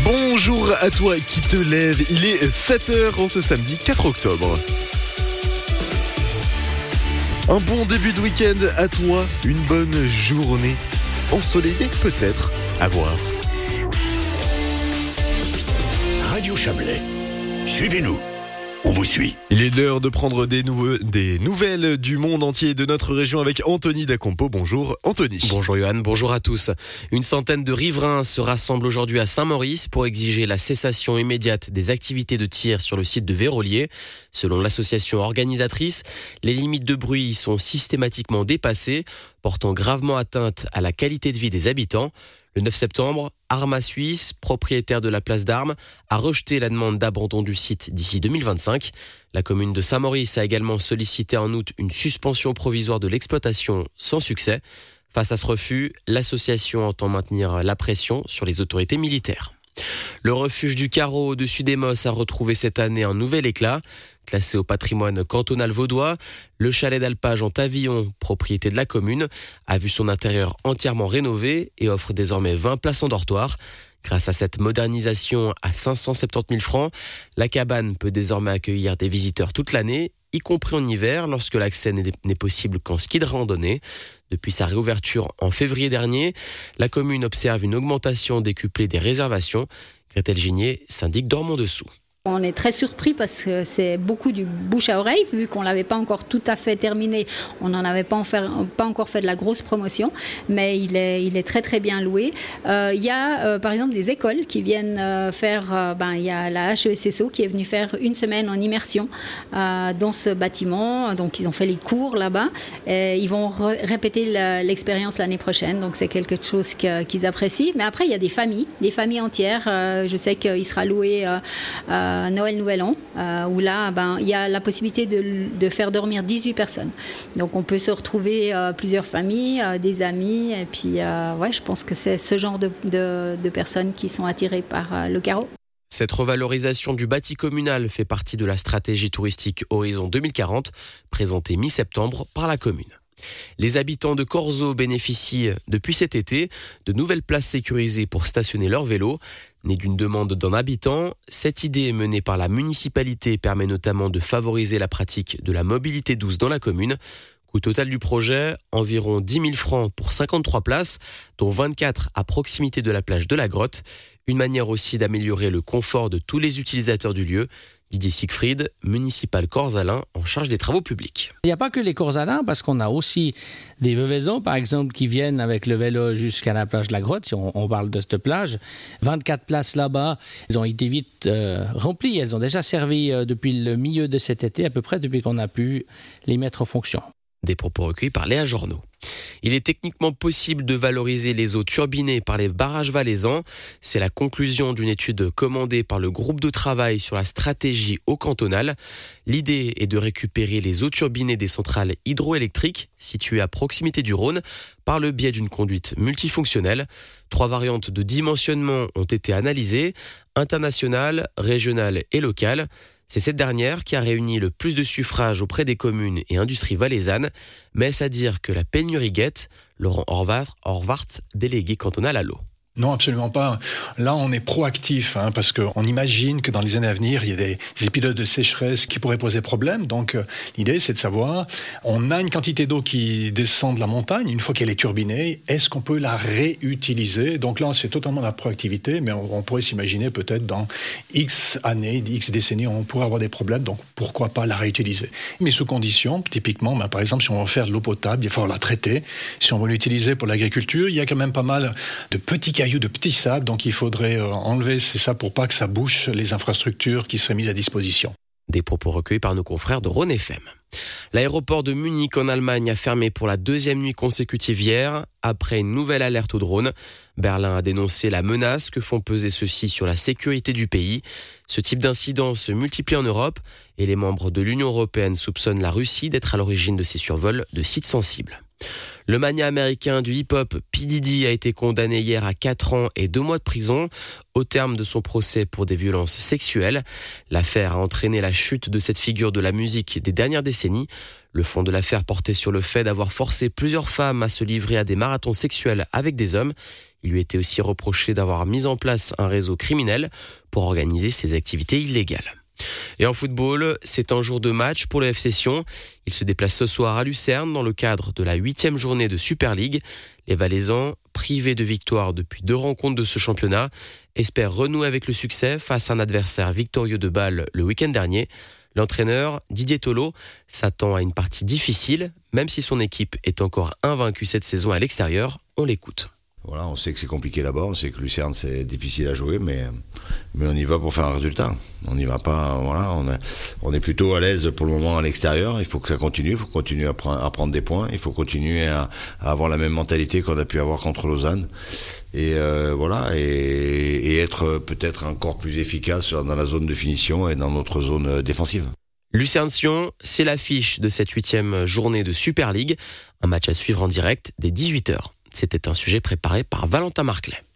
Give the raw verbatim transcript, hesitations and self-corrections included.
Bonjour à toi qui te lève, il est sept heures en ce samedi quatre octobre. Un bon début de week-end à toi, une bonne journée ensoleillée peut-être, à voir. Radio Chablais, suivez-nous, on vous suit. Il est l'heure de prendre des, nouveau- des nouvelles du monde entier et de notre région avec Anthony Dacompo. Bonjour Anthony. Bonjour Johan, bonjour à tous. Une centaine de riverains se rassemblent aujourd'hui à Saint-Maurice pour exiger la cessation immédiate des activités de tir sur le site de Vérolier. Selon l'association organisatrice, les limites de bruit sont systématiquement dépassées, portant gravement atteinte à la qualité de vie des habitants. Le neuf septembre, Arma Suisse, propriétaire de la place d'Armes, a rejeté la demande d'abandon du site d'ici deux mille vingt-cinq. La commune de Saint-Maurice a également sollicité en août une suspension provisoire de l'exploitation sans succès. Face à ce refus, l'association entend maintenir la pression sur les autorités militaires. Le refuge du Carreau au-dessus des Mosses a retrouvé cette année un nouvel éclat. Classé au patrimoine cantonal vaudois, le chalet d'alpage en Tavillon, propriété de la commune, a vu son intérieur entièrement rénové et offre désormais vingt places en dortoir. Grâce à cette modernisation à cinq cent soixante-dix mille francs, la cabane peut désormais accueillir des visiteurs toute l'année, y compris en hiver lorsque l'accès n'est n'est possible qu'en ski de randonnée. Depuis sa réouverture en février dernier, la commune observe une augmentation décuplée des réservations. Gretel Gigné, syndic d'Ormont-Dessous. On est très surpris parce que c'est beaucoup du bouche à oreille, vu qu'on ne l'avait pas encore tout à fait terminé. On n'en avait pas, en faire, pas encore fait de la grosse promotion, mais il est, il est très très bien loué. Euh, il y a euh, par exemple des écoles qui viennent euh, faire, euh, ben, il y a la H E S S O qui est venue faire une semaine en immersion euh, dans ce bâtiment. Donc ils ont fait les cours là-bas. Et ils vont re- répéter la, l'expérience l'année prochaine, donc c'est quelque chose que, qu'ils apprécient. Mais après il y a des familles, des familles entières. Euh, je sais qu'il sera loué euh, euh, Noël Nouvel An, euh, où là, ben, il y a la possibilité de, de faire dormir dix-huit personnes. Donc on peut se retrouver euh, plusieurs familles, euh, des amis, et puis euh, ouais, je pense que c'est ce genre de, de, de personnes qui sont attirées par euh, le Carreau. Cette revalorisation du bâti communal fait partie de la stratégie touristique Horizon deux mille quarante, présentée mi-septembre par la commune. Les habitants de Corzo bénéficient depuis cet été de nouvelles places sécurisées pour stationner leurs vélos. Née d'une demande d'un habitant, cette idée menée par la municipalité permet notamment de favoriser la pratique de la mobilité douce dans la commune. Coût total du projet, environ dix mille francs pour cinquante-trois places, dont vingt-quatre à proximité de la plage de la Grotte. Une manière aussi d'améliorer le confort de tous les utilisateurs du lieu. Didier Siegfried, municipal Corzalin en charge des travaux publics. Il n'y a pas que les Corzalins, parce qu'on a aussi des Vevaisons, par exemple, qui viennent avec le vélo jusqu'à la plage de la Grotte, si on, on parle de cette plage. vingt-quatre places là-bas, elles ont été vite euh, remplies. Elles ont déjà servi euh, depuis le milieu de cet été, à peu près depuis qu'on a pu les mettre en fonction. Des propos recueillis par Léa Journeau. Il est techniquement possible de valoriser les eaux turbinées par les barrages valaisans. C'est la conclusion d'une étude commandée par le groupe de travail sur la stratégie eau cantonale. L'idée est de récupérer les eaux turbinées des centrales hydroélectriques situées à proximité du Rhône par le biais d'une conduite multifonctionnelle. Trois variantes de dimensionnement ont été analysées, internationale, régionale et locale. C'est cette dernière qui a réuni le plus de suffrages auprès des communes et industries valaisannes. Mais est-ce à dire que la pénurie guette? Laurent Horvath, Horvath, délégué cantonal à l'eau. Non, absolument pas. Là, on est proactif, hein, parce qu'on imagine que dans les années à venir, il y a des, des épisodes de sécheresse qui pourraient poser problème. Donc, euh, l'idée, c'est de savoir, on a une quantité d'eau qui descend de la montagne. Une fois qu'elle est turbinée, est-ce qu'on peut la réutiliser? Donc là, c'est totalement la proactivité, mais on, on pourrait s'imaginer peut-être dans X années, X décennies, on pourrait avoir des problèmes. Donc, pourquoi pas la réutiliser? Mais sous condition, typiquement, ben, par exemple, si on veut faire de l'eau potable, il va falloir la traiter. Si on veut l'utiliser pour l'agriculture, il y a quand même pas mal de petits cailloux, de petits sables, donc il faudrait enlever c'est ça pour pas que ça bouche les infrastructures qui seraient mises à disposition. Des propos recueillis par nos confrères de Rhône F M. L'aéroport de Munich en Allemagne a fermé pour la deuxième nuit consécutive hier, après une nouvelle alerte aux drones. Berlin a dénoncé la menace que font peser ceux-ci sur la sécurité du pays. Ce type d'incident se multiplie en Europe et les membres de l'Union européenne soupçonnent la Russie d'être à l'origine de ces survols de sites sensibles. Le magnat américain du hip-hop P. Diddy a été condamné hier à quatre ans et deux mois de prison au terme de son procès pour des violences sexuelles. L'affaire a entraîné la chute de cette figure de la musique des dernières décennies. Le fond de l'affaire portait sur le fait d'avoir forcé plusieurs femmes à se livrer à des marathons sexuels avec des hommes. Il lui était aussi reproché d'avoir mis en place un réseau criminel pour organiser ses activités illégales. Et en football, c'est un jour de match pour le F C Sion. Il se déplace ce soir à Lucerne dans le cadre de la huitième journée de Super League. Les Valaisans, privés de victoire depuis deux rencontres de ce championnat, espèrent renouer avec le succès face à un adversaire victorieux de Bâle le week-end dernier. L'entraîneur, Didier Tolo, s'attend à une partie difficile, même si son équipe est encore invaincue cette saison à l'extérieur. On l'écoute. Voilà, on sait que c'est compliqué là-bas, on sait que Lucerne c'est difficile à jouer, mais, mais on y va pour faire un résultat. On n'y va pas, voilà, on est, on est plutôt à l'aise pour le moment à l'extérieur. Il faut que ça continue, il faut continuer à, pre- à prendre des points, il faut continuer à, à avoir la même mentalité qu'on a pu avoir contre Lausanne. Et euh, voilà, et, et être peut-être encore plus efficace dans la zone de finition et dans notre zone défensive. Lucerne-Sion, c'est l'affiche de cette huitième journée de Super League. Un match à suivre en direct dès dix-huit heures. C'était un sujet préparé par Valentin Marclay.